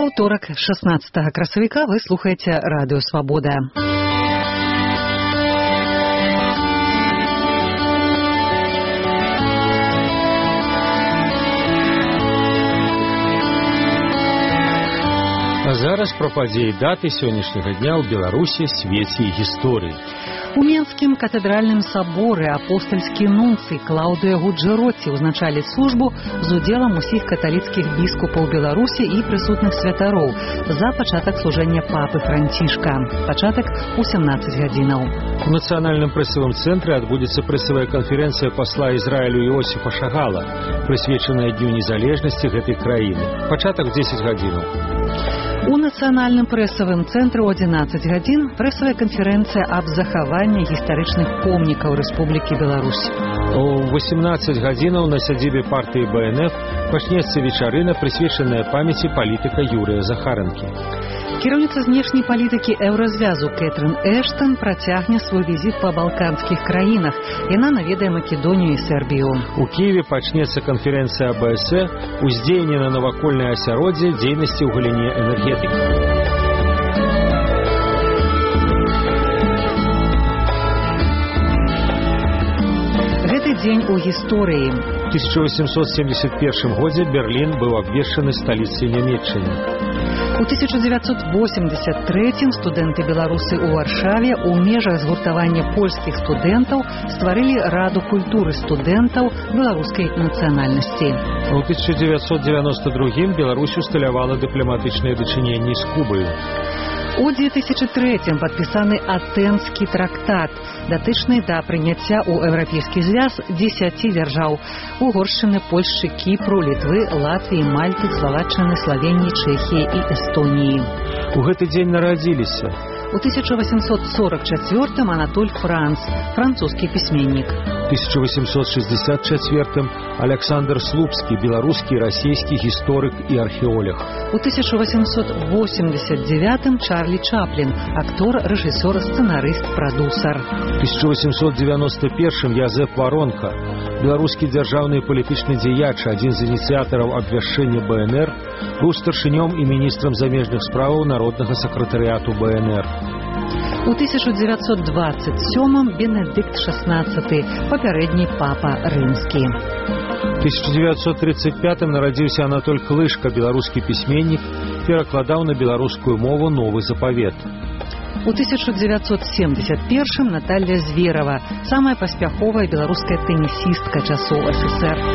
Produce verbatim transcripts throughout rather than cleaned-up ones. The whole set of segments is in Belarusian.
У аўторак шаснаццатага красавіка вы слухаеце радыё Свабода. А зараз пра падзеі даты сённяшняга дня ў Беларусі, свеце і гісторыі. У Менскім катэдральным саборы апостальскі нунцый Клаўдыя Гуджэроці ўзначаліць службу з удзелам усіх каталіцкіх біскупаў Беларусі і прысутных святароў за пачатак служэння папы Францішка. Пачатак у сямнаццаць гадзінаў. У нацыянальным прэсавым цэнтры адбудзецца прэсавая канферэнцыя пасла Ізраілю Іосіфа Шагала, прысвечаная Дню незалежнасці гэтай краіны. Пачатак дзесяць гадзінаў. У нацыянальным прэсавым цэнтры ў адзінаццаць гадзін прэсавая канферэнцыя аб захаванні гістарычных помнікаў Рэспублікі Беларусь. У восемнаццаць гадзінаў на сядзібе партыі Бэ Эн Эф пачнецца вечарына, прысвечаная памяці палітыка Юрыя Захаранкі. Кіраўніца знешняй палітыкі Еўразвязу Кэтрын Эштон працягне свой візіт па балканскіх краінах. Яна наведае Македонію і Сербію. У Кіеве пачнецца канферэнцыя А Бэ Эс Э «Уздзеянне на навакольнае асяроддзе дзейнасці ў галіне энергетыкі». Гэты дзень у гісторыі. У тысяча восемьсот семьдесят первом годзе Берлін быў абвешчаны сталіцай Нямецчыны. У тысяча девятьсот восемьдесят третьем студэнты-беларусы ў Варшаве ў межах згуртавання польскіх студэнтаў стварылі Раду культуры студэнтаў беларускай нацыянальнасці. У тысяча девятьсот девяносто другом Беларусь усталявала дыпламатычныя дачыненні з Кубаю. У две тысячи третьем падпісаны Атэнскі трактат, датычны да прыняцця ў Еўрапейскі звяз дзесяці дзяржаў – Угоршчыны, Польшчы, Кіпру, Літвы, Латвіі, Мальты, Славаччыны, Славеніі, Чэхіі і Эстоніі. У гэты дзень нарадзіліся у тысяча восемьсот сорок четвёртом Анатоль Франц, французскі пісьменнік. У тысяча восемьсот шестьдесят четвёртом Александр Слупскі, беларускі, расійскі гісторык і археолог. У тысяча восемьсот восемьдесят девятом Чарлі Чаплін, актор, рэжысёр, сцэнарыст, прадусар. У тысяча восемьсот девяносто первом Язэп Варонка, беларускі дзяржаўны палітычны дзеяч, адзін з ініцыятараў абвяшчэння Бэ Эн Эр, быў старшынём і міністрам замежных справаў народнага сакратарыяту Бэ Эн Эр. У тысяча девятьсот двадцать сёмом Бенедыкт шестнадцатый, папярэдні папа рымскі. У тысяча девятьсот тридцать пятом нарадзіўся Анатоль Клышка, беларускі пісьменнік, перакладаў на беларускую мову новы запавет. У тысяча девятьсот семьдесят первом Наталья Зверова, самая паспяховая беларуская тэнісістка часоў Эс Эс Эр.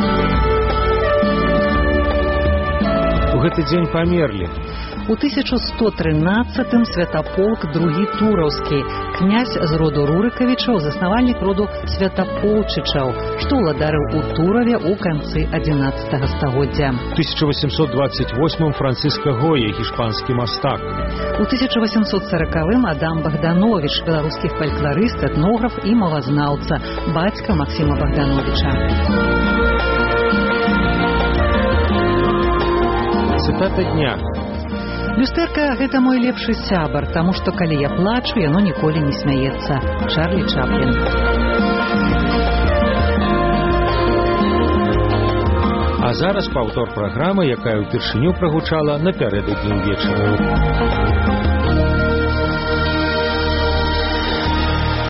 У гэты дзень памерлі. У тысяча сто трынаццатым Святаполк другі Тураўскі, князь з роду Рурыкавічаў, заснавальнік роду Святаполчычаў, што ўладарыў у Тураве ў канцы адзінаццатага стагоддзя. У тысяча восемьсот двадцать восьмом Францыска Гоя, гішпанскі мастак. У тысяча восемьсот сороком Адам Богданович, беларускі фальклорыст, этнограф і мовазнаўца, бацька Максіма Богдановича. Цытата дня. Люстэрка – гэта мой лепшы сябар, таму што калі я плачу, яно ніколі не смяецца. Чарлі Чаплін. А зараз паўтор праграмы, якая ўпершыню прагучала напярэдадні ўвечары.